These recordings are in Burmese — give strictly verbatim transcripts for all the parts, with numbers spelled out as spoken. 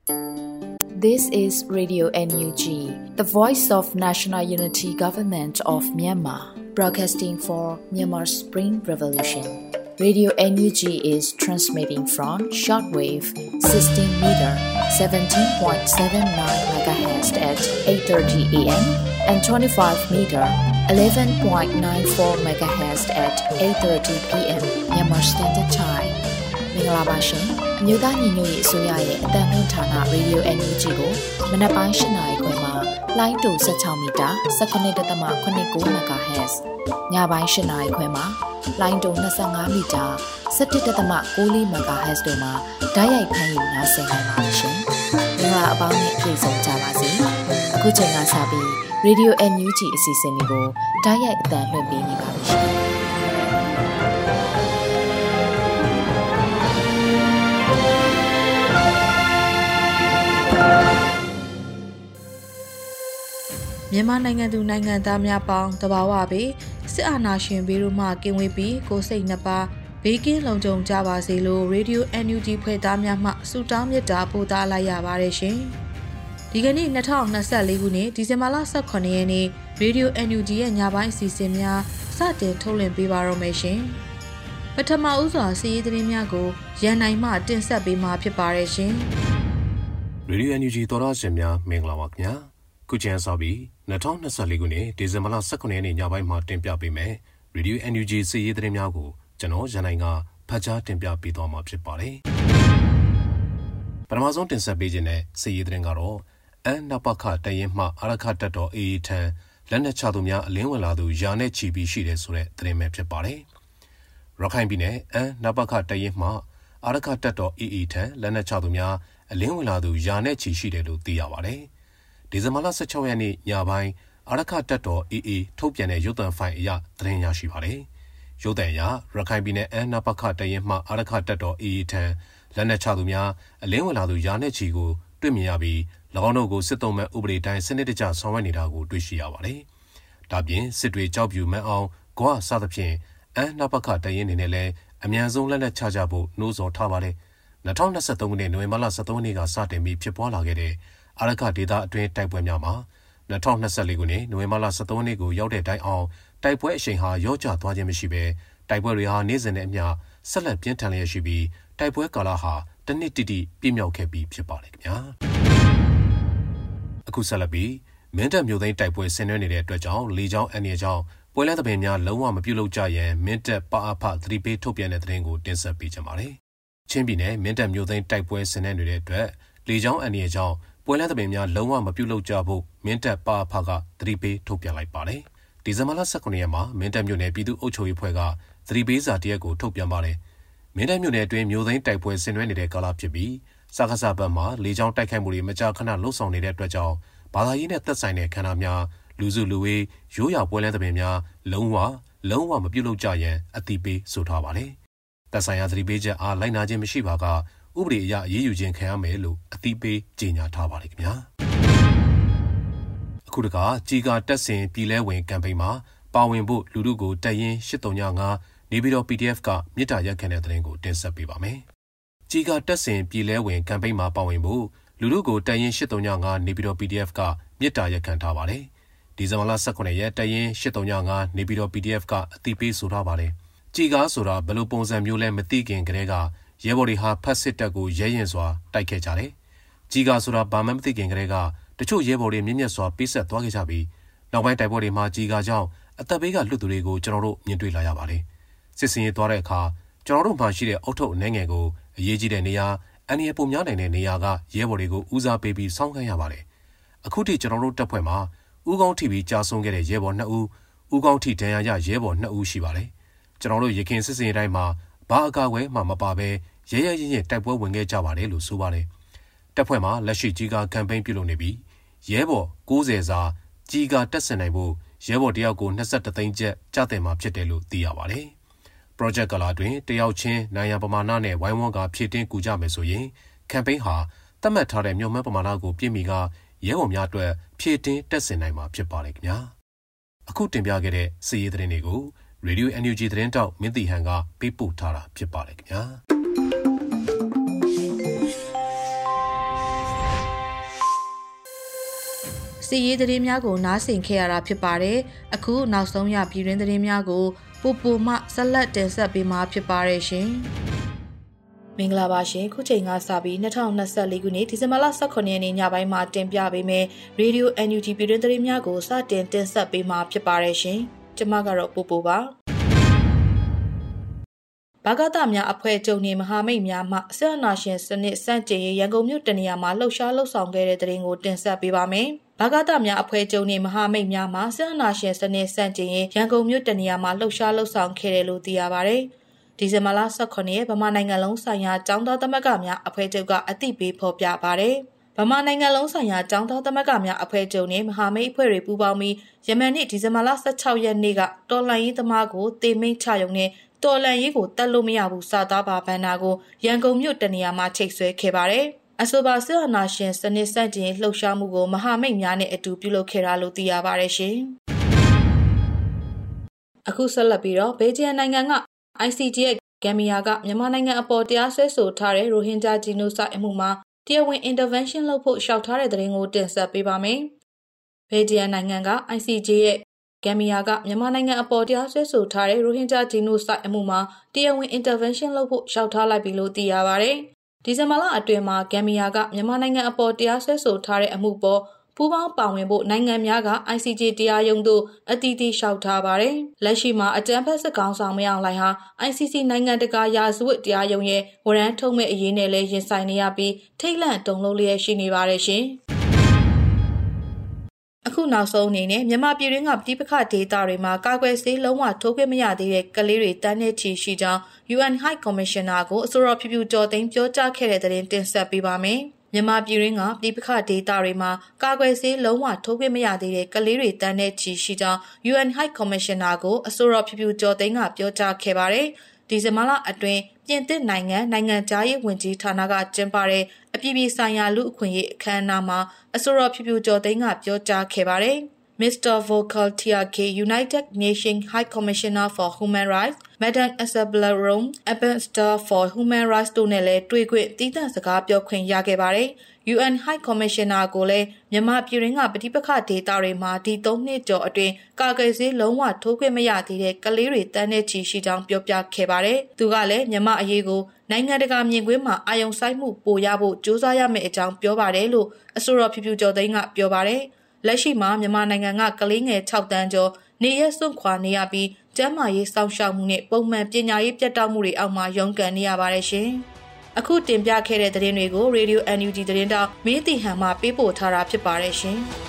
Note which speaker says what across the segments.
Speaker 1: This is Radio N U G, the voice of National Unity Government of Myanmar, broadcasting for Myanmar's Spring Revolution. Radio N U G is transmitting from shortwave sixteen meter seventeen point seven nine megahertz at eight thirty a m and twenty-five meter eleven point nine four megahertz at eight thirty p m Myanmar Standard Time. မင်္ဂလာပါရှင်။မြို့သားညီညွတ်ရေးအစိုးရရဲ့အသံလွှင့်ဌာန Radio N U G ကိုမနက်ပိုင်း၈နာရီခွဲမှာလိုင်းတူ၁၆မီတာ၁၉.၇၉ MHz ညပိုင်း၈နာရီခွဲမှာလိုင်းတူ၂၅မီတာ၁၁.၉၄ MHz တို့မှာဓာတ်ရိုက်ဖမ်းယူနားဆင်နိုင်ပါတယ်ရှင်။မင်္ဂလာအပေါင်းနဲ့ပြည့်စုံကြပါစေ။အခုချိန်ကစပြီး Radio N U G အစီအစဉ်လေးကိုဓာတ်ရိုက်အသံလွှင့်ပေးနေပါပြီရှင်။မြန်မာနိုင်ငံသူနိုင်ငံသားများပေါင်းတဘာဝပေးစစ်အာဏာရှင်ဘေးတို့မှကင်းဝေးပြီးကိုယ်စိတ်နှစ်ပါးဘေးကင်းလုံခြုံကြပါစေလို့ Radio N U G ဖွဲ့သားများမှဆုတောင်းမေတ္တာပို့သလိုက်ရပါတယ်ရှင်။ဒီကနေ့၂၀၂၄ခုနှစ်ဒီဇင်ဘာလ၁၇ရက်နေ့ Radio N U G ရဲ့ညပိုင်းအစီအစဉ်များစတင်ထုတ်လွှင့်ပေးပါတော့မယ်ရှင်။ပထမဦးစွာစီးရီးသတင်းများကိုရန်နိုင်မှတင်ဆက်ပေးမှာဖြစ်ပါတယ်ရှင်
Speaker 2: ။ Radio N U G တော်ရရှင်များမင်္ဂလာပါခင်ဗျာ။ခုချိန်စပြီး၂၀၂၄ခုနှစ်ဒီဇင်ဘာလ၁၇ရက်နေ့ညပိုင်းမှာတင်ပြပေးမယ်။ Radio N U G စီးရီးသတင်းများကိုကျွန်တော်ရန်နိုင်ကဖတ်ကြားတင်ပြပေးသွားမှာဖြစ်ပါတယ်။ပထမဆုံးတင်ဆက်ပေးခြင်းတဲ့စီးရီးသတင်းကတော့အန်နပခတရင်မှအာရခတက်တော်အေးထံလက်နက်ချသူများအလင်းဝင်လာသူယာနဲ့ချီပြီးရှိတယ်ဆိုတဲ့သတင်းပဲဖြစ်ပါတယ်။ရခိုင်ပြည်နယ်အန်နပခတရင်မှအာရခတက်တော်အေးထံလက်နက်ချသူများအလင်းဝင်လာသူယာနဲ့ချီရှိတယ်လို့သိရပါတယ်။ဒီဇင်ဘာလ၁၆ရက်နေ့ညပိုင်းအာရခတက်တော်အေးအေးထုတ်ပြန်တဲ့ရုပ်သံဖိုင်အရသတင်းရရှိပါတယ်။ရုပ်သံအရရခိုင်ပြည်နယ်အန်နပခတရင်မှအာရခတက်တော်အေးအေးထံလက်နက်ချသူများအလင်းဝင်လာသူယာနဲ့ချီကိုတွေ့မြင်ရပြီး၎င်းတို့ကိုစစ်တုံးမဲ့ဥပဒေတိုင်းစနစ်တကျဆောင်ရွက်နေတာကိုတွေ့ရှိရပါတယ်။ဒါပြင်စစ်တွေကြောက်ပြူမှန်းအောင်ဂွာစသဖြင့်အန်နပခတရင်နေနဲ့လည်းအမြန်ဆုံးလက်နက်ချကြဖို့နှိုးဆော်ထားပါတယ်။၂၀၂၃ခုနှစ်နိုဝင်ဘာလ၁၃ရက်နေ့ကစတင်ပြီးဖြစ်ပွားလာခဲ့တဲ့အာရခဒေသအတွင်းတိုက်ပွဲများမှာ၂၀၂၄ခုနှစ်နိုဝင်ဘာလ၁၃ရက်နေ့ကိုရောက်တဲ့တိုင်အောင်တိုက်ပွဲအရှိန်ဟာရောကျသွားခြင်းမရှိဘဲတိုက်ပွဲတွေဟာနေ့စဉ်နဲ့အမျှဆက်လက်ပြင်းထန်လျက်ရှိပြီးတိုက်ပွဲကာလဟာတစ်နှစ်တိတိပြည့်မြောက်ခဲ့ပြီးဖြစ်ပါတယ်ခင်ဗျာအခုဆက်လက်ပြီးမင်းတပ်မြို့သိမ်းတိုက်ပွဲဆင်နွှဲနေတဲ့အတွက်ကြောင့်လေကြောင်းအန္တရာယ်ကြောင့်ပွဲလန်းသဘင်များလုံးဝမပြုတ်လုပ်ကြရန်မင်းတပ်ပအဖသတိပေးထုတ်ပြန်တဲ့သတင်းကိုတင်ဆက်ပေးကြပါမယ်ချင်းပြည်နယ်မင်းတပ်မြို့သိမ်းတိုက်ပွဲဆင်နွှဲနေတဲ့အတွက်လေကြောင်းအန္တရာယ်ကြောင့်ပွဲလန်းသဘင်များလုံးဝမပြုတ်လုပ်ကြဖို့မင်းတပ်ပအဖကသတိပေးထုတ်ပြန်လိုက်ပါတယ်ဒီဇင်ဘာလ၁၉ရက်မှာမင်းတပ်မြို့နယ်ပြည်သူ့အုပ်ချုပ်ရေးဖွဲ့ကသတိပေးစာတရက်ကိုထုတ်ပြန်ပါတယ်မင်းတပ်မြို့နယ်အတွင်းမြို့သိမ်းတိုက်ပွဲဆင်နွှဲနေတဲ့ကာလဖြစ်ပြီးစကားစဘက်မှာလေကြောင်းတိုက်ခိုက်မှုတွေမကြာခဏလှုပ်ဆောင်နေတဲ့အတွက်ကြောင့်ဘာသာရေးနဲ့သက်ဆိုင်တဲ့ခန္ဓာများလူစုလူဝေးရိုးရာပွဲလန်းသဘင်များလုံးဝလုံးဝမပြုတ်လုပ်ကြရန်အသိပေးဆိုထားပါတယ်သက်ဆိုင်ရာသတိပေးချက်အားလိုက်နာခြင်းမရှိပါကဥပဒေအရအရေးယူခြင်းခံရမယ်လို့အသိပေးကြေညာထားပါတယ်ခင်ဗျာအခုတခါကြီးကတက်ဆင်ပြည်လဲဝင်ကမ်ပိန်းမှာပါဝင်ဖို့လူထုကိုတက်ရင်၈၃၅နေပြည်တော် P D F ကမြစ်တာရက်ခံတဲ့သတင်းကိုတင်ဆက်ပေးပါမယ်ကြီးကတက်ဆင်ပြည်လဲဝင်ကမ်ပိန်းမှာပါဝင်ဖို့လူထုကိုတက်ရင်၈၃၅နေပြည်တော် P D F ကမြစ်တာရက်ခံထားပါတယ်ဒီဇင်ဘာလ၁၉ရက်တက်ရင်၈၃၅နေပြည်တော် P D F ကအသိပေးဆိုထားပါတယ်ကြီးကားဆိုတာဘယ်လိုပုံစံမျိုးလဲမသိခင်ကတည်းကရဲဘော်တွေဟာဖက်စစ်တပ်ကိုရဲရင်စွာတိုက်ခဲ့ကြတယ်။ကြီးကားဆိုတာဘာမှမသိခင်ကတည်းကတချို့ရဲဘော်တွေမြင့်မြတ်စွာပေးဆက်သွားခဲ့ကြပြီးနောက်ပိုင်းတိုက်ပွဲတွေမှာကြီးကားကြောင့်အသက်ဘေးကလွတ်သူတွေကိုကျွန်တော်တို့မြင်တွေ့လာရပါတယ်။စစ်စင်ရေးသွားတဲ့အခါကျွန်တော်တို့မှရှိတဲ့အုတ်ထုပ်အနေငယ်ကိုအရေးကြီးတဲ့နေရာအန္တရာယ်ပုံများနိုင်တဲ့နေရာကရဲဘော်တွေကိုဦးစားပေးပြီးစောင့်ခန့်ရပါတယ်။အခုထိကျွန်တော်တို့တပ်ဖွဲ့မှာဦးကောင်းထိပြီးကြာဆုံးခဲ့တဲ့ရဲဘော်နှစ်ဦးဦးကောင်းထိဒဏ်ရာရရဲဘော်နှစ်ဦးရှိပါတယ်။ကျွန်တော်တို့ရခင်စစ်စင်ရေးတိုင်းမှာဘာအကာအကွယ်မှမပါဘဲရဲရဲရင်ရင်တိုက်ပွဲဝင်ခဲ့ကြပါတယ်လို့ဆိုပါတယ်။တပ်ဖွဲ့မှာလက်ရှိကြီးကာကမ်ပိန်းပြုလုပ်နေပြီးရဲဘော်၉၀စာကြီးကာတက်ဆင်နိုင်ဖို့ရဲဘော်တယောက်ကို၂၁သိန်းကျပ်ကျတင်မှာဖြစ်တယ်လို့သိရပါတယ်။ project ကလာတွင်တယောက်ချင်းနိုင်ရန်ပမာဏနဲ့ဝိုင်းဝန်းကဖြည့်တင်းကူကြမယ်ဆိုရင်ကမ်ပိန်းဟာသတ်မှတ်ထားတဲ့မြို့မှန်းပမာဏကိုပြည့်မီကရဲဘော်များအတွက်ဖြည့်တင်းတက်ဆင်နိုင်မှာဖြစ်ပါတယ်ခင်ဗျာ။အခုတင်ပြခဲ့တဲ့စီးရီးသတင်းတွေကို Radio N U G သတင်းတောက်မင်းတီဟန်ကပေးပို့ထားတာဖြစ်ပါတယ်ခင်ဗျာ။
Speaker 3: စီရေးသတင်းများကိုနားဆင်ခဲ့ရတာဖြစ်ပါတယ်။အခုနောက်ဆုံးရပြည်တွင်းသတင်းများကိုပူပူမှဆက်လက်တင်ဆက်ပေးမှာဖြစ်ပါတယ်ရှင်။မင်္ဂလာပါရှင်ခုချိန်ကစပြီး၂၀၂၄ခုနှစ်ဒီဇင်ဘာလ၁၇ရက်နေ့ညပိုင်းမှာတင်ပြပေးမယ်ရေဒီယို အန် ယူ ဂျီ ပြည်တွင်းသတင်းများကိုစတင်တင်ဆက်ပေးမှာဖြစ်ပါတယ်ရှင်။ကျွန်မကတော့ပူပူပါဘာဂတများအဖွဲ့ချုပ်နှင့်မဟာမိတ်များမှဆရာနာရှင်စနစ်စန့်ကျင်ရေးရန်ကုန်မြို့တနေရာမှာလှုပ်ရှားလှုပ်ဆောင်ခဲ့တဲ့သတင်းကိုတင်ဆက်ပေးပါမယ်။ဘာဂတများအဖွဲ့ချုပ်နှင့်မဟာမိတ်များမှဆရာနာရှင်စနစ်စန့်ကျင်ရေးရန်ကုန်မြို့တနေရာမှာလှုပ်ရှားလှုပ်ဆောင်ခဲ့တယ်လို့သိရပါတယ်။ဒီဇင်ဘာလ၁၇ရက်ဗမာနိုင်ငံလုံးဆိုင်ရာကျောင်းသားသမဂ္ဂများအဖွဲ့ချုပ်ကအသိပေးဖော်ပြပါတယ်။ဗမာနိုင်ငံလုံးဆိုင်ရာကျောင်းသားသမဂ္ဂများအဖွဲ့ချုပ်နှင့်မဟာမိတ်အဖွဲ့တွေပူးပေါင်းပြီးယမန်နေ့ဒီဇင်ဘာလ၁၆ရက်နေ့ကတော်လှန်ရေးသမားကိုတေမိတ်ချရုံနဲ့တော်လန်ရေးကိုတက်လို့မရဘူးစာသားပါဘန်နာကိုရန်ကုန်မြို့တနေရာမှာချိတ်ဆွဲခဲ့ပါတယ်။အဆိုပါဆရာနာရှင်စနစ်စန့်ကျင်လှုပ်ရှားမှုကိုမဟာမိတ်များနဲ့အတူပြုလုပ်ခဲ့တာလို့သိရပါတယ်ရှင်။အခုဆက်လက်ပြီးတော့ဘေဂျီယန်နိုင်ငံက အိုင် စီ ဂျီ ရဲ့ဂမ်ဘီယာကမြန်မာနိုင်ငံအပေါ်တရားစွဲဆိုထားတဲ့ရိုဟင်ဂျာဂျီနိုဆိုက်အမှုမှာတရားဝင် intervention လုပ်ဖို့လျှောက်ထားတဲ့သတင်းကိုတင်ဆက်ပေးပါမယ်။ဘေဂျီယန်နိုင်ငံက အိုင် စီ ဂျီ ရဲ့ဂမ်ဘီယာကမြန်မာနိုင်ငံအပေါ်တရားစွဲဆိုထားတဲ့ရိုဟင်ဂျာဂျီနိုဆိုက်အမှုမှာတရားဝင် intervention လုပ်ဖို့လျှောက်ထားလိုက်ပြီလို့သိရပါတယ်။ဒီဇင်ဘာလအတွင်းမှာဂမ်ဘီယာကမြန်မာနိုင်ငံအပေါ်တရားစွဲဆိုထားတဲ့အမှုပေါ်ပူးပေါင်းပါဝင်ဖို့နိုင်ငံများက အိုင် စီ ဂျီ တရားရုံးသို့အသီးသီးလျှောက်ထားပါတယ်။လက်ရှိမှာအကြမ်းဖက်စစ်ကောင်ဆောင်မရအောင်လှိုင်ဟာ အိုင် စီ စီ နိုင်ငံတကာရာဇဝတ်တရားရုံးရဲ့ဝရမ်းထုတ်မဲ့အရေးနဲ့လည်းရင်ဆိုင်နေရပြီးထိတ်လန့်တုန်လှုပ်လျက်ရှိနေပါတယ်ရှင်။အခုနောက်ဆုံးအနေနဲ့မြန်မာပြည်တွင်းကပြည်ပခဒေသတွေမှာကာကွယ်ဆေးလုံးဝထိုးခွင့်မရသေးတဲ့ကလေးတွေတန်းနဲ့ချီရှိကြောင်း ယူအန် High Commissioner ကိုအစိုးရဖြူဖြူကြော်သိမ်းပြောကြားခဲ့တဲ့သတင်းတင်ဆက်ပေးပါမယ်။မြန်မာပြည်တွင်းကပြည်ပခဒေသတွေမှာကာကွယ်ဆေးလုံးဝထိုးခွင့်မရသေးတဲ့ကလေးတွေတန်းနဲ့ချီရှိကြောင်း ယူအန် High Commissioner ကိုအစိုးရဖြူဖြူကြော်သိမ်းကပြောကြားခဲ့ပါတယ်။ဒီဇင်ဘာလအတွင်းပြင်သစ်နိုင်ငံနိုင်ငံသားရေးဝန်ကြီးဌာနကကျင်းပတဲ့အပြည်ပြည်ဆိုင်ရာလူ့အခွင့်အရေးအခမ်းအနားမှာအစိုးရဖြူဖြူကျော်သိန်းကပြောကြားခဲ့ပါတယ်။ Mister Volker Türk, United Nations High Commissioner for Human Rights, Madam Isabella Rome, Ambassador for Human Rights တို့နဲ့လည်းတွေ့ခွင့်တည်တံ့စကားပြောခွင့်ရခဲ့ပါတယ်။ ယူအန် High Commissioner ကိုလည်းမြန်မာပြည်တွင်းကပဋိပက္ခဒေသတွေမှာဒီသုံးနှစ်ကျော်အတွင်းကာကွယ်ဆေးလုံးဝထိုးခွင့်မရသေးတဲ့ကလေးတွေတန်းနဲ့ချီရှိကြောင်းပြောပြခဲ့ပါတယ်။သူကလည်းမြန်မာအရေးကိုနိုင်ငံတကာမြင်ကွင်းမှာအာရုံစိုက်မှုပိုရဖို့ကြိုးစားရမယ့်အကြောင်းပြောပါတယ်လို့အစိုးရဖြူဖြူကျော်သိန်းကပြောပါတယ်။လက်ရှိမှာမြန်မာနိုင်ငံကကလေးငယ်၆တန်းကျော်နေရစွန့်ခွာနေရပြီးကျန်းမာရေးစောင့်ရှောက်မှုနဲ့ပုံမှန်ပညာရေးပြတ်တောက်မှုတွေအောက်မှာရုန်းကန်နေရပါတယ်ရှင်။အခုတင်ပြခဲ့တဲ့သတင်းတွေကို Radio အန် ယူ ဂျီ သတင်းတောက်မင်းတီဟန်မှပေးပို့ထားတာဖြစ်ပါတယ်ရှင်။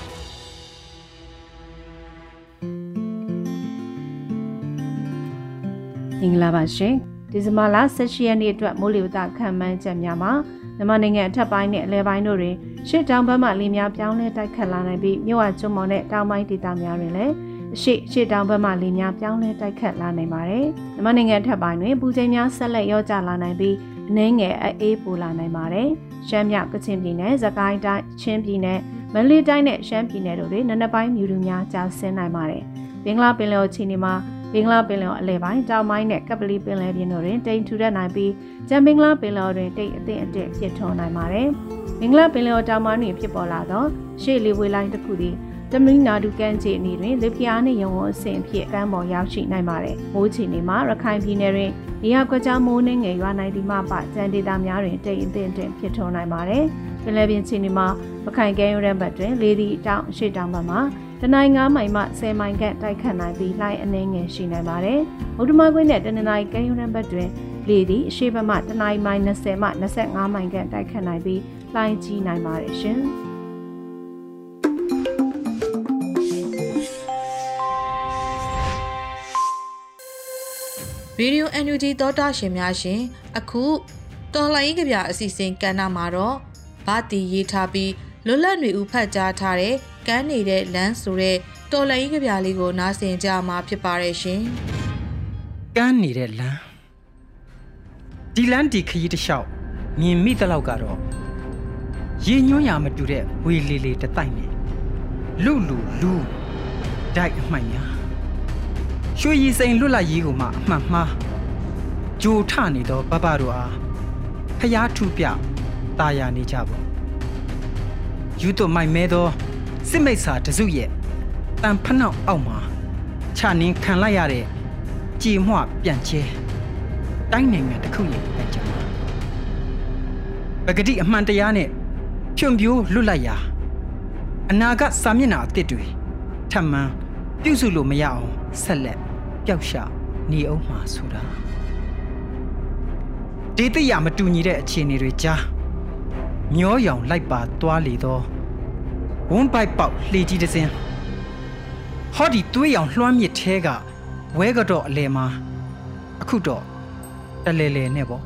Speaker 4: မင်္ဂလာပါရှင်။ဒီဇင်ဘာလ၁၈ရက်နေ့အတွက်မိုးလေဝသခန့်မှန်းချက်များမှာမြန်မာနိုင်ငံအထက်ပိုင်းနဲ့အလယ်ပိုင်းတို့တွင်ရှေ့တောင်ဘက်မှလေများပြောင်းလဲတိုက်ခတ်လာနိုင်ပြီးမြဝကျွန်းပေါ်နဲ့တောင်ပိုင်းဒေသများတွင်လည်းအရှိရှေ့တောင်ဘက်မှလေများပြောင်းလဲတိုက်ခတ်လာနိုင်ပါတယ်။မြန်မာနိုင်ငံအထက်ပိုင်းတွင်ပူချိန်များဆက်လက်ရောကျလာနိုင်ပြီးအနည်းငယ်အေးပူလာနိုင်ပါတယ်။ရှမ်းမြောက်ကချင်ပြည်နယ်၊စကိုင်းတိုင်း၊ချင်းပြည်နယ်၊မန္တလေးတိုင်းနဲ့ရှမ်းပြည်နယ်တို့တွင်နံနက်ပိုင်းမြူတူများကျဆင်းနိုင်ပါတယ်။ဘင်္ဂလားပင်လယ်အခြေအနေမှာဘင်္ဂလားပင်လယ်အလယ်ပိုင်းတောင်ပိုင်းနဲ့ကပလီပင်လယ်ပြင်တို့တွင်တိမ်ထူထပ်နိုင်ပြီးကျန်ဘင်္ဂလားပင်လယ်တွင်တိမ်အထက်အတက်ဖြစ်ထွန်းနိုင်ပါတယ်။ဘင်္ဂလားပင်လယ်တောင်ပိုင်းတွင်ဖြစ်ပေါ်လာသောရှေ့လေဝေလိုင်းတစ်ခုသည်တမီနာဒူကန်ချီအနီတွင်လေပြားနှင့်ရုံဝအဆင့်ဖြစ်ကမ်းပေါ်ရောက်ရှိနိုင်ပါတယ်။မိုးချီနေမှာရခိုင်ပြည်နယ်တွင်နေရာကွက်ကြားမိုးနှင်းငယ်ရွာနိုင်သည်မှပကျန်ဒေသများတွင်တိမ်အထက်အတက်ဖြစ်ထွန်းနိုင်ပါတယ်။ပင်လယ်ပြင်ချီနေမှာရခိုင်ကမ်းရိုးတန်းဘက်တွင်လေသည့်တောင်ရှေ့တောင်ဘက်မှာတနိုင်းငါးမိုင်မှဆယ်မိုင်ခန့်တိုက်ခတ်နိုင်ပြီးလှိုင်းအနှဲငယ်ရှိနိုင်ပါတယ်။ဗုဒ္ဓမကွင်းနဲ့တနင်္လာရီကမ်းရိုးတန်းဘက်တွင်လေသည်အရှေ့ဘက်မှတနိုင်းမိုင်၂၀မှ၂၅မိုင်ခန့်တိုက်ခတ်နိုင်ပြီးလှိုင်းကြီးနိုင်ပါတယ်ရှင်။
Speaker 3: ဗီဒီယို အန် ယူ ဂျီ သောတာရှင်များရှင်အခုတော်လှန်ရေးကြပြအစီအစဉ်ကဏ္ဍမှာတော့ဗတီရေးထားပြီးလွတ်လပ်နေဦးဖတ်ကြားထားတဲ့ကန်းနေတဲ့လမ်းဆိုတဲ့တော်လှန်ရေးကြပြလေးကိုနားဆင်ကြမှာဖြစ်ပါတယ်ရှင်
Speaker 5: ။ကန်းနေတဲ့လမ်းဒီလမ်းဒီခရီးတစ်လျှောက်မြင်မိတဲ့လောက်ကတော့ရေညွှန်းရမတူတဲ့ဝေလီလီတတိုက်နဲ့လူလူလူဒိုက်အမှန်များရွှေရည်စိန်လွတ်လပ်ရေးကိုမှအမှန်မှားဂျိုထနေသောဘဘတို့အားဖျားထူပြတာယာနေကြပေါ့ယူတို့မိုက်မဲသောစစ်မိတ်စာတစုရဲ့တန်ဖနှောက်အောက်မှာခြာနင်းခံလိုက်ရတဲ့ကြည်မွပြန်ကျဲတိုင်းနိုင်ငံတစ်ခုရဲ့အကြောင်းပဂတိအမှန်တရားနဲ့ဖြွန်ပြိုးလွတ်လပ်ရာအနာဂတ်စာမျက်နှာအသစ်တွေထပ်မံပြုစုလို့မရအောင်ဆက်လက်ပျောက်ရှနေအောင်မှာဆိုတာဒေသရမတူညီတဲ့အခြေအနေတွေကြားမျောရောင်လိုက်ပါသွားလေသောဝန်းပိုက်ပေါက်လှေကြီးတစ်စင်းဟောဒီသွေးရောင်လွှမ်းမြစ်ထဲကဝဲကတော့အလဲမှာအခုတော့တလဲလဲနဲ့ပေါ့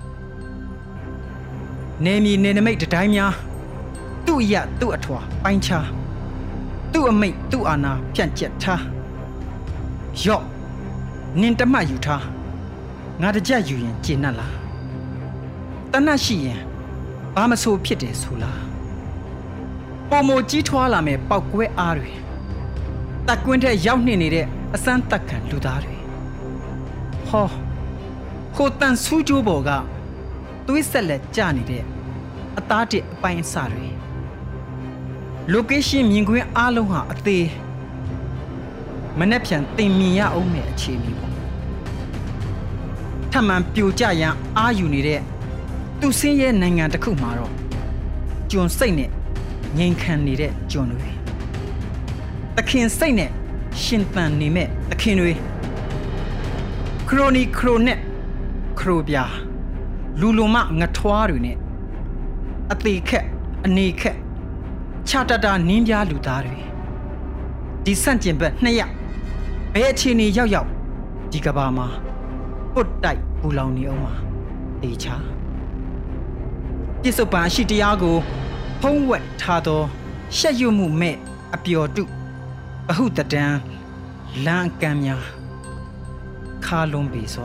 Speaker 5: နေမီနေနမိတ်တတိုင်းများသူ့ရသူ့အထွာပိုင်းခြားသူ့အမိတ်သူ့အာနာဖြန့်ကျက်ထားရော့နင်တမယူထားငါတကြယူရင်ကျေနပ်လားတနတ်ရှိရင်ဘာမဆိုဖြစ်တယ်ဆိုလားပုံမကြီးထွားလာမဲ့ပောက်ကွဲအားတွေတက်ကွင်းထဲရောက်နေနေတဲ့အစမ်းတက်ခံလူသားတွေဟောဟိုတန်ဆူးကြိုးပေါ်ကသွေးဆက်လက်ကျနေတဲ့အသားတစ်အပိုင်းအစတွေ location မြင်ကွင်းအားလုံးဟာအသေးမနှက်ဖြန်တင်မြင်ရအောင်မဲ့အခြေအနေပေါ့ထမှန်ပြိုကျရန်အာယူနေတဲ့သူစင်းရဲ့နိုင်ငံတစ်ခုမှာတော့ကျွန်စိတ်နဲ့ငြိမ်ခံနေတဲ့ကျွန်တွေတခင်စိတ်နဲ့ရှင်သန်နေမဲ့တခင်တွေခရိုနီခရိုနဲ့ခရိုပြာလူလုံမငထွားတွေနဲ့အသေးခက်အနေခက်ခြာတတာနင်းပြားလူသားတွေဒီဆန့်ကျင်ဘက်နှစ်ယောက်ဘယ်အခြေအနေရောက်ရောက်ဒီကဘာမှာပုတ်တိုက်ပူလောင်နေအောင်မှာတေချာပြစ္ဆုတ်ပံအရှိတရားကိုဖုံးဝက်ထားသောရှက်ရွမှုမဲ့အပျော်တုဘဟုတတံလမ်းကမ်းများခါလုံးပေစွာ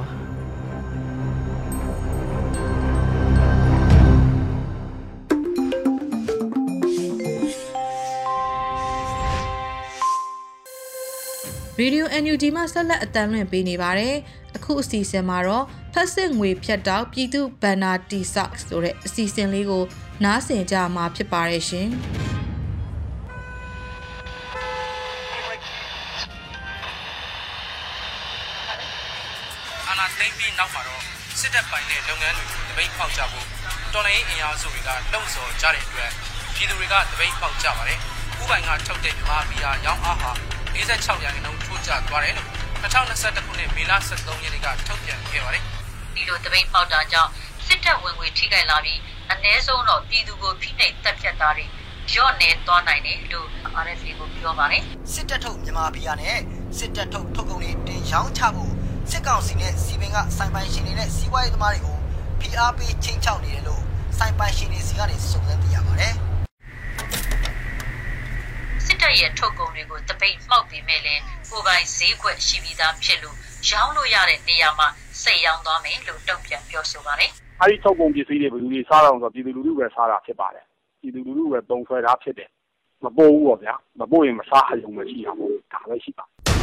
Speaker 3: ရေဒီယို အန် ယူ ဂျီ မှာဆက်လက်အသံလွှင့်ပေးနေပါတယ်။အခုအစီအစဉ်မှာတော့ဖက်စစ်ငွေဖြတ်တောက်ပြည်သူဘန်နာတီဆော့ဆိုတဲ့အစီအစဉ်လေးကိုနားဆင်ကြမှာဖြစ်ပါတယ်ရှင်။
Speaker 6: အာနာသိမ့်ပြီးနောက်မှာတော့စစ်တပ်ပိုင်းတဲ့လုပ်ငန်းတွေကိုတပိတ်ဖောက်ကြဖို့တော်လိုင်းအင်အားစုတွေကလှုံ့ဆော်ကြတဲ့အတွက်ပြည်သူတွေကတပိတ်ဖောက်ကြပါတယ်။ဥပိုင်ကထုတ်တဲ့မြန်မာပြည်ဟာရောင်းအားဟာ၄၆ရာခိုင်နှုန်းထိုးကျသွားတယ်လို့၂၀၂၁ခုနှစ်မေလ၁၃ရက်နေ့ကထုတ်ပြန်ခဲ့ပါတယ်
Speaker 7: ။ဒီလိုတပိတ်ပေါက်တာကြောင့်စစ်တပ်ဝင်ငွေထိခိုက်လာပြီးအ ਨੇ ဆုံးတော့ပြည်သူကိုဖိနှိပ်တပ်ဖြတ်တာတွေရော့နေသွားနိုင်တယ်လို့ အာရ် အက်ဖ် အေ ကိုပြောပါတယ်
Speaker 8: ။စစ်တပ်ထုတ်မြန်မာပြည်နဲ့စစ်တပ်ထုတ်ထုတ်ကုန်တွေတင်ရောင်းချဖို့စစ်ကောင်စီနဲ့စီပင်ကစိုင်ပိုင်ရှင်တွေနဲ့စီးပွားရေးသမားတွေကိုဖိအားပေးချင်းချောက်နေတယ်လို့စိုင်ပိုင်ရှင်တွေစီကနေစုံစမ်းသိရပါတယ်။
Speaker 7: စစ်တပ်ရဲ့ထုတ်ကုန်တွေကိုတပိတ်မှောက်ပြီးမဲ့လဲကိုပိုင်ဈေးကွက်ရှိပြီးသားဖြစ်လို့ရောင်းလို့ရတဲ့နေရာမှာစိတ်ရောင်းသွားမယ်လို့တုံ့ပြန်ပြောဆိုပါတယ်
Speaker 9: ။အဲဒီထုတ်ကုန်ပစ္စည်းတွေဘယ်လိုတွေစားတော့ဆိုပြည်သူလူထုပဲစားတာဖြစ်ပါတယ်။ပြည်သူလူထုပဲပုံဆွဲတာဖြစ်တယ်။မပို့ဘူးပေါ့ဗျာ။မပို့ရင်မစားရုံပဲရှိတာပေါ့။ဒါပဲရှိပါ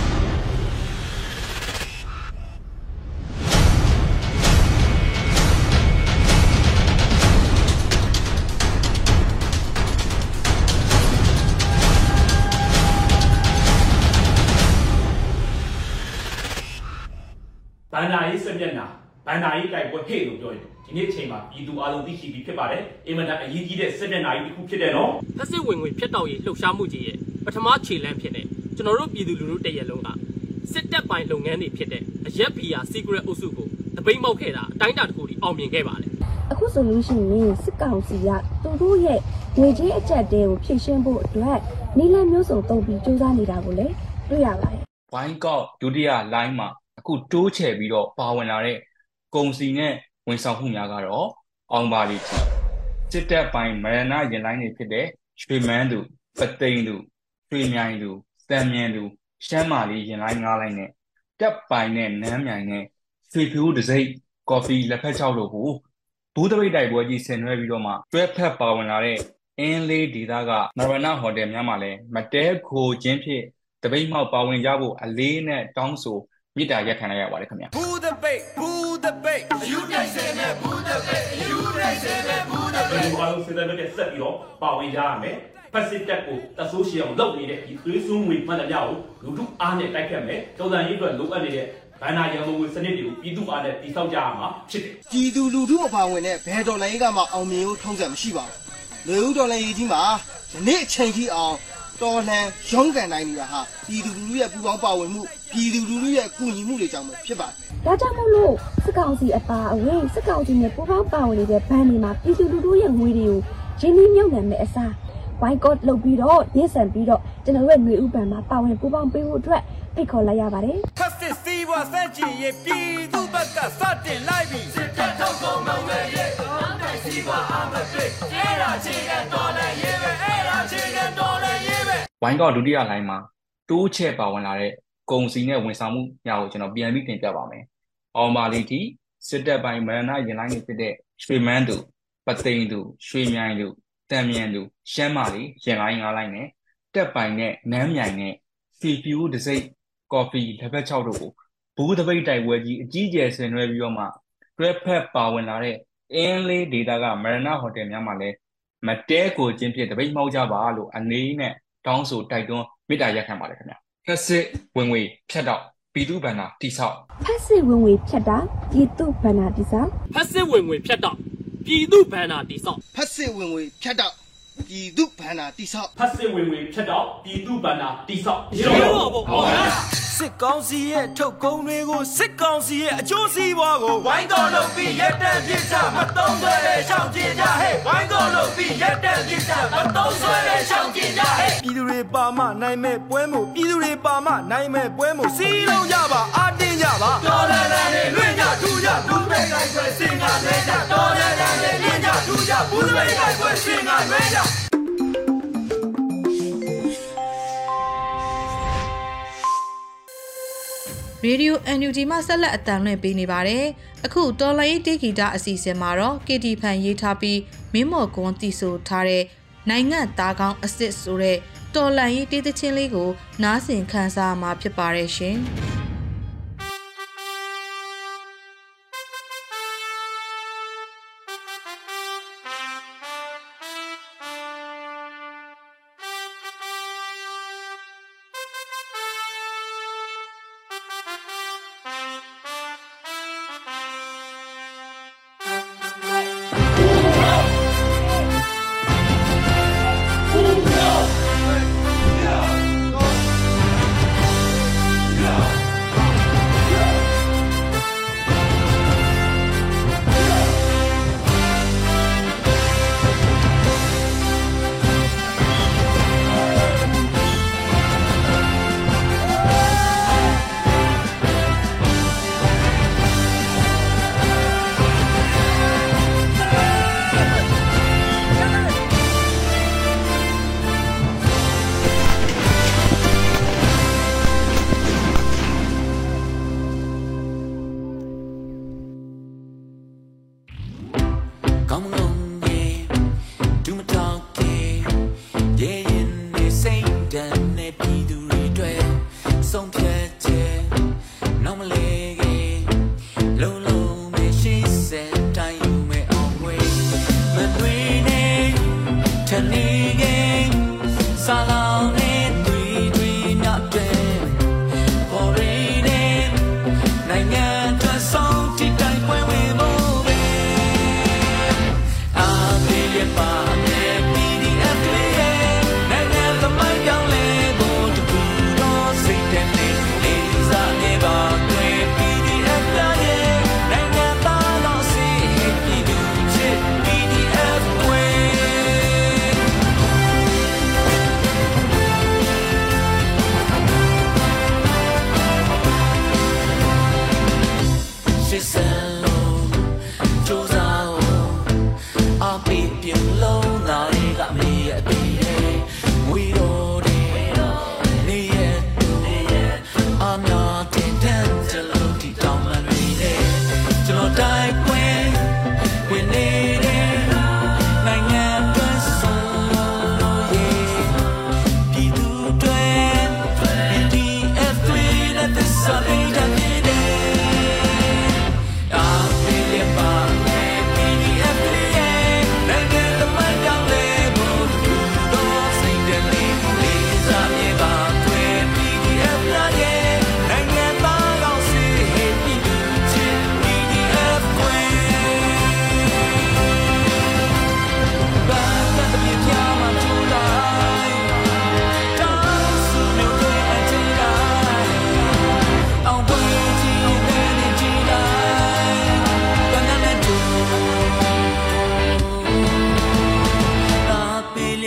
Speaker 10: ဘန်နာရေးစက်မျက်နှာဘန်နာရေးတိုက်ပွဲဟဲ့လို့ပြောရင်ဒီနေ့အချိန်မှာပြည်သူအလုံးသိရှိပြီးဖြစ်ပါတယ်အင်မတန်အရေးကြီးတဲ့စက်မျက်နှာကြီးတစ်ခုဖြစ်တယ်နော်
Speaker 11: ဖက်စစ်ဝင်ငွေဖြတ်တောက်ရေးလှုပ်ရှားမှုကြီးရဲ့ပထမခြေလှမ်းဖြစ်တဲ့ကျွန်တော်တို့ပြည်သူလူထုတရက်လုံးကစစ်တပ်ပိုင်းလုပ်ငန်းတွေဖြစ်တဲ့အရက်ဖီယာ secret အုပ်စုကိုတပိတ်မောက်ခဲ့တာအတိုင်းအတာတစ်ခုထိအောင်မြင်ခဲ့ပါတယ်
Speaker 12: အခုဆိုလို့ရှိရင်စစ်ကောင်စီကသူတို့ရဲ့ငွေကြေးအကျပ်တဲကိုဖြည့်ရှင်းဖို့အတွက်နီလန်မျိုးစုံတုံးပြီးစူးစမ်းနေတာကိုလည်းတွေ့ရပါတယ်
Speaker 13: ဝိုင်းကောက်ဒုတိယလိုင်းမှာအခုတိုးချဲ့ပြီးတော့ပါဝင်လာတဲ့ကုန်စီနဲ့ဝန်ဆောင်မှုများကတော့အောင်ပါလိမ့်မယ်စစ်တပ်ပိုင်းမရဏရင်လိုင်းတွေဖြစ်တဲ့ရွှေမန်းသူပသိမ်သူရွှေမြိုင်သူတန်မြန်သူရှမ်းမာလီရင်လိုင်းငါးလိုင်းနဲ့တပ်ပိုင်းနဲ့နန်းမြိုင်နဲ့ရွှေဖြူတစိမ့်ကော်ဖီလက်ဖက်ချောက်တို့ကိုဘူးတပိတ်တိုက်ပွဲကြီးဆင်နွှဲပြီးတော့မှတွဲဖက်ပါဝင်လာတဲ့အင်းလေးဒေသကမရဏဟိုတယ်များမှာလည်းမတဲခိုခြင်းဖြင့်တပိတ်မှောက်ပါဝင်ကြဖို့အလေးနဲ့တောင်းဆိုမြစ်တာရက်ခံလိုက်ရပါတယ်ခင်ဗျာ
Speaker 14: ဘူးတပိတ်ဘူးတပိတ်ယူတိုက်စဲမဲ့ဘူးတပိတ်ယူတိုက်စဲမဲ့ဘူးတပိတ်
Speaker 10: ဘာလို့စစ်တပ်နဲ့ဆက်ပြီးတော့ပါဝင်ကြရမယ်ဖက်စစ်တပ်ကိုတဆိုးရှည်အောင်လုပ်နေတဲ့ဒီသွေးစွန်းငွေမှန်သမျှကိုလူထုအားနဲ့တိုက်ခတ်မယ်တော်လှန်ရေးအတွက်လိုအပ်နေတဲ့ဘဏ္ဍာရန်ကုန်ငွေစနစ်တွေကိုပြည်သူအားနဲ့တည်ဆောက်ကြရမှာဖြစ်တယ်
Speaker 8: ပြည်သူလူထုအပါဝင်တဲ့ဘယ်တော်လှန်ရေးကမှအောင်မြင်ဖို့ထုံးစံမရှိပါဘူးလူထုတော်လှန်ရေးကြီးမှာယနေ့အချိန်ကြီးအောင်တော်လှန်ရုန်းကန်နိုင်နေတာဟာပြည်သူလူထုရဲ့ပူးပေါင်းပါဝင်မှုပြည်သူလူထုရဲ့ကူညီမှုတွေကြောင့်ပဲဖြစ်ပါတယ်
Speaker 12: ဒါကြောင့်မို့လို့စစ်ကောင်စီအပါအဝင်စစ်ကောင်စီနဲ့ပူးပေါင်းပါဝင်နေတဲ့ဘဏ်တွေမှာပြည်သူလူထုရဲ့ငွေတွေကိုရင်းနှီးမြှုပ်နှံမဲ့အစားဝိုင်းကော့လုပ်ပြီးတော့ရင်းဆန်ပြီးတော့ကျွန်တော်ရဲ့ငွေဥပံမှာပါဝင်ပူးပေါင်းပေးဖို့အတွက်ဖိတ်ခေါ်လိုက်ရပါတယ်
Speaker 14: ခက်စစ်စီးပွားစန့်ကျင်ရေးပြည်သူဘက်ကစတင်လိုက်ပြီစစ်တပ်ထုတ်ကုန်မဝဲရေးနောက်တိုင်းစီးပွားအားမပေးအဲ့ဒါချင်းကတော်လည်းရေးပဲအဲ့ဒါချင်းကတော်လည်းရေးပဲ
Speaker 13: ဝိုင်းကော့ဒုတိယလိုင်းမှာတိုးချဲ့ပါဝင်လာတဲ့ကုန်စည်နဲ့ဝန်ဆောင်မှုများကိုကျွန်တော်ပြန်ပြီးတင်ပြပါမယ်အောင်ပါလီတီစစ်တပ်ပိုင်းမရဏရင်လိုင်းတွေဖြစ်တဲ့ရွှေမန်းသူပသိမ်သူရွှေမြိုင်သူတံမြန်သူရှမ်းမာလီရင်လိုင်းငါးလိုင်းနဲ့တက်ပိုင်နဲ့နမ်းမြိုင်နဲ့စီပီယူဒစိတ်ကော်ဖီတစ်ဖက်၆တို့ကိုဘူးတပိတ်တိုက်ပွဲကြီးအကြီးကျယ်ဆင်နွှဲပြီးတော့မှတွဲဖက်ပါဝင်လာတဲ့အင်းလေးဒေတာကမရဏဟိုတယ်များမှာလည်းမတဲကိုချင်းဖြစ်တပိတ်မှောက်ကြပါလို့အနေနဲ့တောင်းဆိုတိုက်တွန်းမေတ္တာရပ်ခံပါတယ်ခင်ဗျဖက်စစ်ဝင်ငွေဖြတ်တော့ပြည်သူ့ဘဏ္ဍာတိဆောက်
Speaker 12: ဖက်စစ်ဝင်ငွေဖြတ်တာပြည်သူ့ဘဏ္ဍာတိဆောက်
Speaker 11: ဖက်စစ်ဝင်ငွေဖြတ်တော့ပြည်သူ့ဘဏ္ဍာတိဆောက်
Speaker 8: ဖက်စစ်ဝင်ငွေဖြတ်တော့ပြည်သူ့ဘဏ္ဍာတိဆောက်
Speaker 10: ဖက်စစ်ဝင်ငွေဖြတ်တော့ပြည်သူ့ဘဏ္ဍာတိဆောက်
Speaker 14: ရေဘောပေါ့ဟုတ်လားစစ်ကောင်စီရဲ့ထုတ်ကုန်တွေကိုစစ်ကောင်စီရဲ့အကျိုးစီးပွားကိုဝိုင်းတော်လုပ်ပြီးရက်တန့်ပြစ်ချမတုံးဆွဲတဲ့ရှောင်းကျင်ကြဟဲ့ဝိုင်းတော်လုပ်ပြီးရက်တန့်ပြစ်ချမတုံးဆွဲတဲ့ရှောင်းကျင်ကြဟဲ့ပြည်သူတွေပါမနိုင်မဲ့ပွဲမို့ပြည်သူတွေပါမနိုင်မဲ့ပွဲမို့စီးလုံးကြပါအားတင်းကြပါတော်တယ်တယ်လွင့်ကြထူကြဘူးမိတ်ကိုက်ွယ်စင်ကလွဲကြတော်တယ်တယ်လွင့်ကြထူကြဘူးမိတ်ကိုက်ွယ်စင်ကလွဲကြ
Speaker 3: ရေဒီယို အန် ယူ ဂျီ မှဆက်လက်အသံလွှင့်ပေးနေပါတယ်။အခုတော်လိုင်းတေဂီတာအစီအစဉ်မှာတော့ ကေ တီ ဖန်ရေးထားပြီးမင်းမော်ကွန်တီဆိုထားတဲ့နိုင်ငံသားကောင်းအစ်စ်ဆိုတဲ့တော်လိုင်းတေးသချင်းလေးကိုနားဆင်ခန်းစားမှာဖြစ်ပါတယ်ရှင်။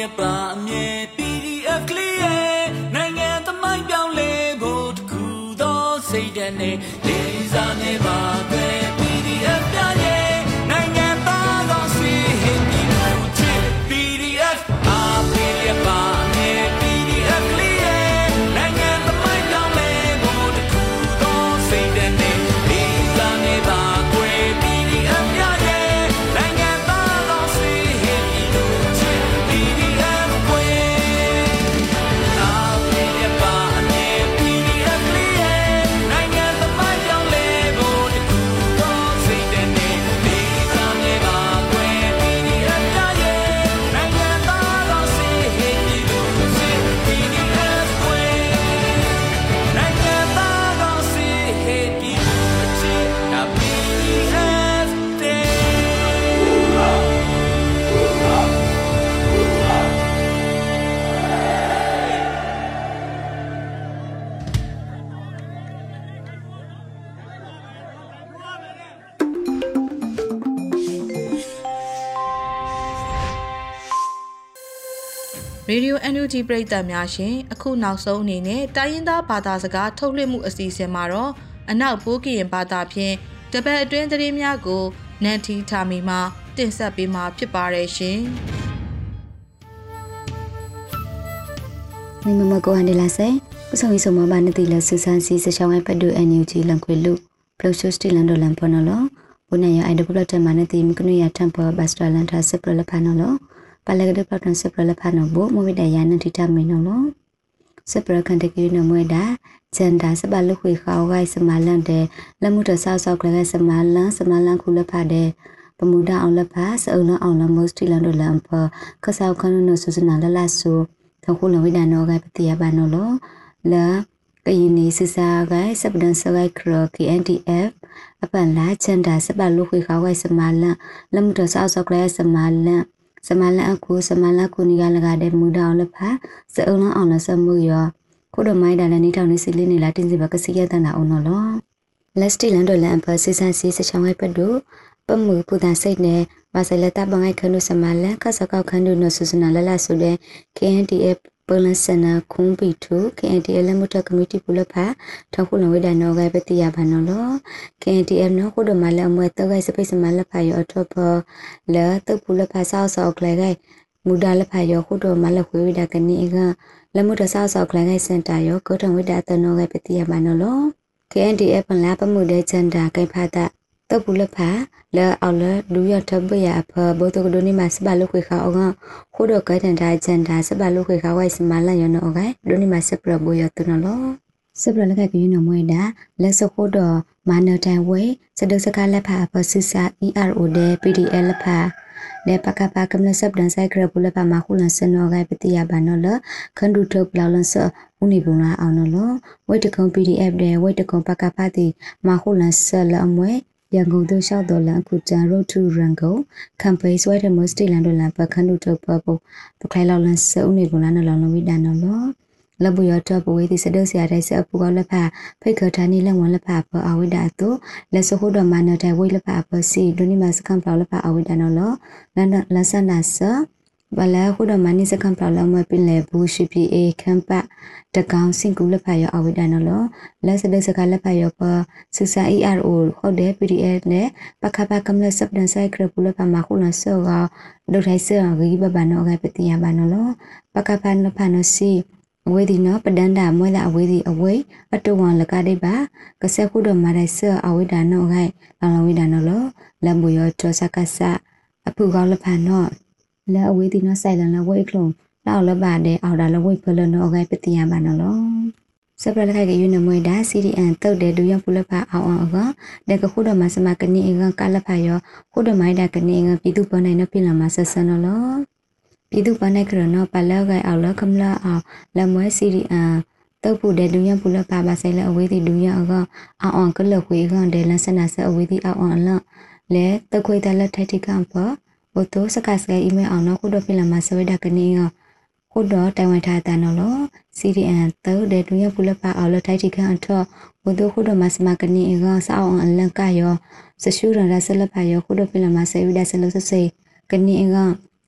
Speaker 14: ပါအမြဲ P D F ကလေးရဲ့နိုင်ငံသမိုင်းပြောင်းလဲဖို့တခုသောစိတ်ဓာတ်နဲ့လေးစားနေပါပဲ P D F ပြရဲ့နိုင်ငံသားကောင်းစီဟစ်ပြီးလို့ချစ် P D F အားပေးရပါအမြဲ P D F ကလေးရဲ့နိုင်ငံသမိုင်းပြောင်းလဲဖို့တခုသောစိတ်ဓာတ်နဲ့လေးစားနေပါကွယ် P D F ပြရဲ့နိုင်ငံသားကောင်းစီဟစ်ပြီးလို့ချစ် P D F ကွယ်အားပေးရပါအမြဲ P D F ကလေးရဲ့နိုင်ငံသမိုင်းပြောင်းလဲဖို့တခုသောစိတ်ဓာတ်နဲ့လေးစားနေပါကွယ် P D F ပြရဲ့နိုင်ငံသားကောင်းစီဟစ်ပြီးလို့ချစ် P D F ကွယ်နိုင်ငံသားကောင်းစီဟစ်ပြီးလို့ချစ်ဒါ P D F တဲ့
Speaker 3: ရေဒီယို N U G ပရိသတ်များရှင်အခုနောက်ဆုံးအနေနဲ့တိုင်းရင်းသားဘာသာစကားထုတ်လွှင့်မှုအစီအစဉ်မှာတော့အနောက်ပိုးကရင်ဘာသာဖြင့်တပတ်အတွင်းသတင်းများကိုနန်တီထာမီမှတင်ဆက်ပေးမှာဖြစ်ပါတယ်ရှင်
Speaker 15: ။မိမမကိုဟန်ဒီလာစေပစုံဤစုံမဘာနတိလဆူဆန်စီစချောင်းဝဲပတ်တူ N U G လန်ခွေလူပလိုရှိုစတီလန်ဒိုလန်ပေါ်နော်ဘုန်ရအိုင်ဒပလတ်မနတိမကနရတမ်ပေါ်ဘတ်စတလန်သာစပလဖာနော်ပလကဒပလတ်စပလဖာနော်ဘမဝိဒယာနတိတမီနော်စပရကန်တကီနမွေဒါဂျန်ဒါစပလုခွေခေါဂိုင်စမလန်တဲ့လမှုတဆောက်ဆောက်ကလေးစမလန်စမလန်ခုလဖာတဲ့ပမူဒါအောင်လဖာစအုံလအောင်လမိုစတီလန်ဒိုလန်ဖခဆောက်ခနနဆူစနာလလဆူထခုလဝိဒါနောဂိုင်ပတိယဘာနော်လောလာကရင်နေစစာဂိုင်စပဒန်စဂိုင်ခရ K N D F အပန်လာဂျန်ဒါစပလုခွေခေါဂိုင်စမလန်လမှုတဆောက်ဆောက်ကလေးစမလန်စမလန်အခုစမလန်ခုနီကလကတဲ့မူဒါအောင်လဖာစအုံလအောင်လစမှုရောခုဒမိုင်းဒါလည်းနေထောင်နေစီလေးနေလာတင်းစီဘကစီရတနာအောင်နော်လက်စတီလန်ဒိုလန်ပတ်စီဆန်စီစချောင်းဝဲပတ်တို့ပမှုပူတာစိတ်နဲ့မဆလတာဘငိုင်ခနုစမလန်ခဆကောက်ခန်ဒုနဆူစနာလလဆိုတဲ့ K N D F ပလစနာခုံပီထူ K N D F လမှုတကမတီပူလဖာထခုလဝိဒနောဂိုင်ပတိယဘာနော်လော K N D F နော်ခုဒမလအမွဲတော့ဂိုင်စပိစမလဖာရောထောပလဲတပူလဖာဆောက်ဆောက်ကလေးဂိုင်မူဒါလဖာရောခုဒမလခွေဝိဒကနေကလမှုတဆောက်ဆောက်ကလေးစင်တာရောကိုထဝိဒတနောကပတိယမနော်လော K N D F ပလာပမှုတဲ့ချန်တာကိဖာတာတပူလဖာလဲအော်လဒူရထဘရအဖဘောတကဒိုနီမစဘလုခွေခါအောင်ခုဒကတန်တာချန်တာစဘလုခွေခါဝိုင်စမလန်ရောနော်ကဒိုနီမစပရဘောရတနော်လောစပရလကကင်းနမွေဒါလက်စခုဒမာနတန်ဝေစဒုစကလက်ဖာပစစာ E R O တဲ့ P D L ဖာလေပကပကမလစပ်ဒန်ဆိုင်ကရပူလပမာခုလစနောဂိုင်ပတိယဘာနော်လခန္ဒုထုတ်ပလောင်လဆဥနိဘုံလာအောင်နော်ဝိတကုံ P D F တဲ့ဝိတကုံပကပတိမာခုလဆလအမွေရန်ကုန်သို့လျှောက်တော်လန်ခုချန် Road to Rango campaign ဆွဲတဲ့မစတီလန်ဒိုလန်ပခန္ဒုထုတ်ပပုပခိုင်လောင်လဆဥနိဘုံလာနော်လောင်ဝိဒါနော်လောလဘရတပဝေးဒီစဒုစရတဲ့စအပူကလဖဖိတ်ခထာနီလဝန်လဖပအဝိဒါတုလက်စခုဒမနတဲ့ဝိလဖပစီဒုနိမစကံပလဖအဝိဒါနော်လောလန်လဆနာဆဘလာခုဒမနိစကံပလမပင်လေဘူးရှိပီအေခမ်ပတကောင်စင်ကူလဖရအဝိဒါနော်လောလက်စဒစကလဖရပစစာ E R O ဟုတ်တဲ့ P D F နဲ့ပခပကမလစပ်ဒန်ဆိုင်ကရပူလဖမခုနဆောကဒုထိုင်ဆာဂီဘဘနောကပတိယဘနော်လောပကပနဖနစီအဝေးဒီနော်ပဒန်တာမွဲလာအဝေးဒီအဝေးအတူဝန်လကဒိပါကဆက်ခုဒမရိုက်ဆအဝိဒါနောဂိုင်လောင်လောင်ဝိဒါနော်လောလမ်ဘူယောတောစကဆအဖူကောလဖာနော်လဲအဝေးဒီနော်ဆိုင်လန်လဝိကလုံးလောက်လပါတဲ့အော်ဒါလဝိဖလနော်ဂိုင်ပတိယဘာနော်လောစပရလခိုင်ကယူနမွေဒါ C D N တုတ်တဲ့ဒူယံပူလဖာအောင်အောင်ကဒကခုဒမစမကနီအင်ကကလဖာယောခုဒမိုင်ဒါကနေငပြည်သူပေါ်နိုင်နပြလမဆဆနော်လောပြည်သူပနိုင်ကရနောပလောက်ကအော်လကမလာအောင်လမွဲစီရီအန်တုတ်ဖို့တဲ့ဒူရပူလပါပါဆိုင်လအဝေးတီဒူရအကအောင်အောင်ကလခွေကန်တဲ့လဆနာဆအဝေးတီအောင်အောင်လလဲတခွေတလက်ထိုက်တိကံပဘိုတိုစကစကအီမေအောင်နော်ခုဒဖိလမဆဝေဒကနေကခုဒတိုင်ဝထားတန်နော်လောစီရီအန်တုတ်တဲ့ဒူရပူလပါအောင်လထိုက်တိကံအထောဘိုတိုခုဒမစမကနေကစအောင်အလန်ကယောစရှူရရဆလပါယောခုဒဖိလမဆဝေဒဆလဆစေကနေကစ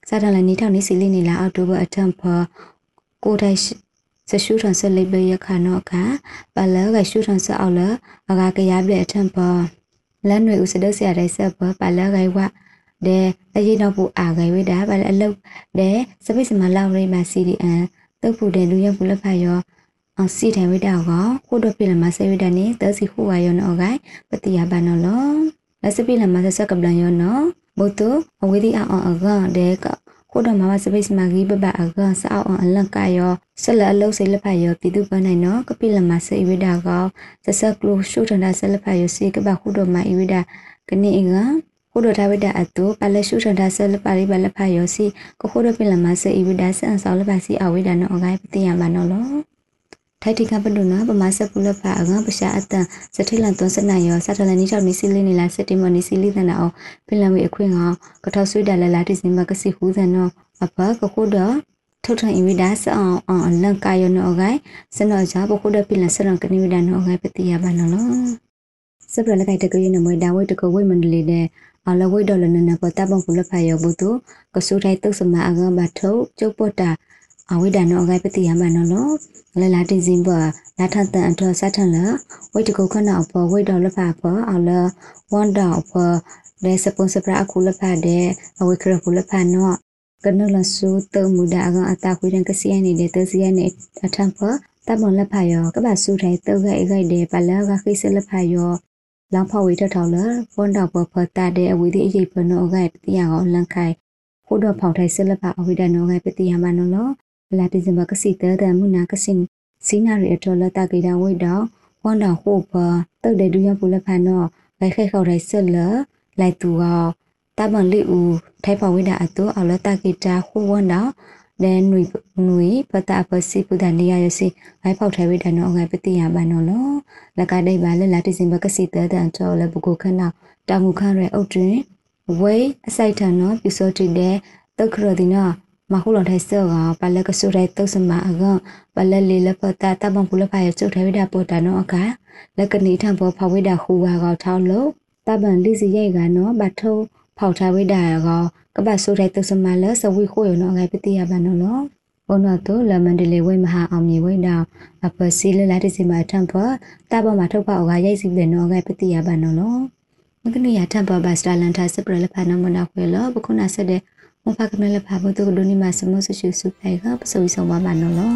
Speaker 15: စာတန်လည်းနေထောင်နေစီလေးနေလာအောက်တိုဘာအထံဖော်ကိုတိုင်စရှူထန်ဆလေးဘေရခါနောခါပါလာကရှူထန်ဆအောက်လအကကရပြအထံဖော်လန်နွေဥစဒဆရာတိုင်ဆက်ဖော်ပါလာကဝတဲ့အရေးတော့ဘူးအာဂိုင်ဝိဒါပါအလုတ်တဲ့စပိစမလောက်ရိမစီဒီအန်တုတ်ဖူတဲ့လူရပူလက်ဖတ်ရောအောင်စီထိုင်ဝိဒါကောခုတော့ပြလမဆေဝိဒါနေသစီခုဝါရောနော်ဂိုင်ပတိယဘာနော်လောလက်စပိလမဆဆကပလန်ရောနော်ဘုတုအဝိဒီအောင်အကန်တဲ့ကခုတော့မမစပိစမကြီးပပအကန်စအောင်အလန့်ကရောဆက်လက်အလုတ်စိလက်ဖတ်ရောပြည်သူပန်းနိုင်နော်ကပိလမဆေဝိဒါကောစဆကလုရှုထန်ဒါဆက်လက်ဖတ်ရောစီကပခုတော့မအဝိဒါကနေအကန်ခုဒိုဒါဝိဒါအတူပလက်ရှုထန်ဒါဆလပါရိဘလဖာယောစီကခုဒိုပင်လမဆေအီဝိဒါဆန်ဆောလပါစီအဝိဒါနောအဂိုင်ပတိယမနောလောထိုက်တိကပဒုနာပမဆပူလဖာအငပရှာအတန်စထိလန်သွန်စနယောစထလနီချောက်နီစီလင်းနီလာစတိမနီစီလီတနာအောင်ပင်လဝေအခွင့်ငောကထောဆွေဒါလလာတိစင်မကစီဟူးဇနောအပကခုဒထုတ်ထန်အီဝိဒါဆအောင်အလန်ကာယောနောအဂိုင်စနောဇာဘခုဒပင်လဆရံကနိဝိဒါနောအဂိုင်ပတိယမနောလောစပရလကိုက်တကရနမွေဒါဝိတကဝိမန္တလီတဲ့အလဝိဒေါ်လနနပတဘံကုလဖာယောဘုတုကဆုထိုင်တုစမအငဘထုကျုပ်ပတာအဝိဒါနောအဂိုင်ပတိယမနောလောလလာတင်စင်ဘလာထတန်အထောဆတ်ထန်လဝိတကုခဏအပေါ်ဝိဒေါ်လဖာပေါ်အလဝန်ဒေါ်ပေါ်ဒေစပွန်ဆပရာအခုလဖာတဲ့အဝိခရကုလဖာနောကနလဆုတမှုဒါကအတာခွေတန်ကစီယနေတဲ့တစီယနေအထံဖတဘံလဖာယောကပဆုထိုင်တုဂိုင်ဂိုင်တဲ့ပလာကခိစလဖာယောလောင်ဖောက်ဝေထထောက်လဖွန်တော့ပဖတာတဲ့အဝီဒီအရေးဖနောဂိုင်ပတိယကောလန်ခိုင်ခုတော့ဖောက်ထိုင်ဆလဖအဝိဒနောဂိုင်ပတိယမနောလောလာတိစမကစီတဲတဲ့မနာကစင်စီနာရီအထောလတကေတာဝိတော့ဖွန်တော့ခုဖတုတ်တဲ့ဒူရပူလဖနောဂိုင်ခဲခေါက်ထိုင်ဆလလိုက်သူကောတဘန်လီဦးထိုင်ဖဝိဒအတူအလတကေတာခုဝွန်တော့တဲ့နွေနွေပတာပစီပဒနေရရစီဘိုင်ဖောက်ထိုင်ဝိဒနောဂိုင်ပတိယမနောလောလကဒိဘာလလာတိစင်ဘကစီတဲတဲ့ထောလဘကိုခဏတာမူခရဲအုတ်တွင်ဝေးအစိုက်ထန်နော်ပြစောတိတဲ့တုတ်ခရဒီနာမခုလောင်ထိုင်စောကပလကဆူရဲတုတ်စမအကပလလီလပတာတဘံပူလဖာရကျုတ်ထိုင်ဝိဒပေါ်တာနော်အခါလကနီထံပေါ်ဖဝိဒခူဝါကောထောက်လို့တဘံလိစီရိုက်ကနော်ဘတ်ထုံးဖောက်ထားဝိဒရကောကပဆူရဲတုတ်စမလစဝိခိုရနော်ဂိုင်ပတိယဘနော်လောဘုနတောလမန္တလေးဝိမဟာအောင်မြေဝိဒါအပစီလလာတိစီမထံပေါ်တဘမထုတ်ပါအောကရိုက်စီပဲနော်ဂိုင်ပတိယဘနော်လောမကနိယထံပေါ်ဘတ်စတလန်ထာစပရလဖာနမနာခွေလောဘခုနာဆက်တဲ့မဖကမလဖာဘုတုဒုနိမစမဆရှုစုဖိုင်ကပစဝိဆောင်ပါမနော်လော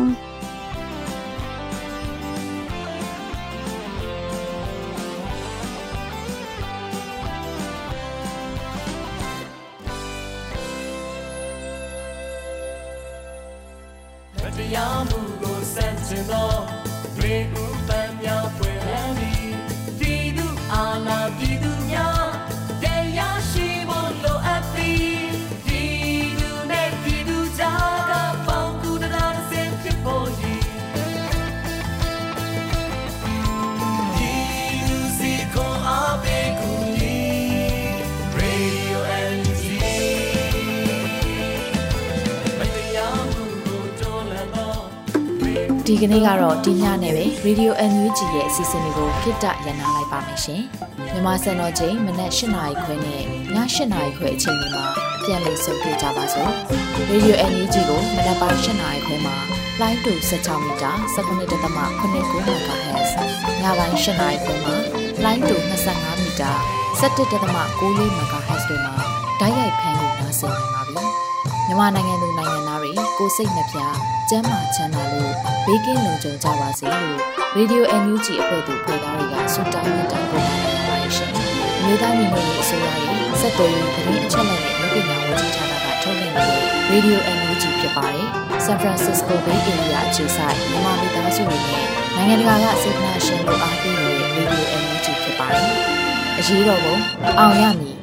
Speaker 14: တရားမှုကိုစန့်ကျင်သောတွေဥပံများဖွင့်လန်းပြီးပြည်သူအာဏာပြည်သူများတရားရှိဖို့လိုအပ်သည်ပြည်သူနဲ့ပြည်သူကြားကပေါင်းကူတနာစင်ဖြစ်ဖို့ရည်ပြည်သူစီခွန်အားပေးကူညီ Radio အန် ယူ ဂျီ
Speaker 1: ဒီကနေ့ကတော့ဒီညနဲ့ပဲ Radio အန် ယူ ဂျီ ရဲ့အစီအစဉ်လေးကိုခਿੱတရနာလိုက်ပါမယ်ရှင်။မြန်မာစံတော်ချိန်မနက်၈နာရီခွဲနဲ့ည၈နာရီခွဲအချိန်တွေမှာပြန်လည်ဆုံတွေ့ကြပါစို့။ Radio အန် ယူ ဂျီ ကိုမနက်ပိုင်း၈နာရီခွဲမှာလိုင်းတူ၁၆မီတာ၁၉.၇၉ MHz ညပိုင်း၈နာရီခွဲမှာလိုင်းတူ၂၅မီတာ၁၁.၉၄ MHz တွေမှာဓာတ်ရိုက်ဖမ်းလို့နားဆင်နိုင်ပါပြီ။မြန်မာနိုင်ငံသူနိုင်ငံသားတွေကိုစိတ်နှပြကျန်းမာချမ်းသာလို့ဘေးကင်းလုံခြုံကြပါစေလို့ Radio အန် ယူ ဂျီ အဖွဲ့သူဖွဲ့သားတွေကဆုတောင်းမြတ်တာပို့နေပါရရှင်။မြေသားညီမတွေအစိုးရရဲ့စက်တော်ရင်သတင်းအချက်အလက်တွေပညာဝန်ကြီးဌာနကထုတ်လွှင့်နေတဲ့ Radio အန် ယူ ဂျီ ဖြစ်ပါတယ်။ San Francisco Bay Area အခြေစိုက်မြန်မာမိသားစုတွေနဲ့နိုင်ငံတကာကစေတနာရှင်တို့အားပေးနေတဲ့ Radio အန် ယူ ဂျီ ဖြစ်ပါတယ်။အရေးတော်ပုံအောင်ရမည်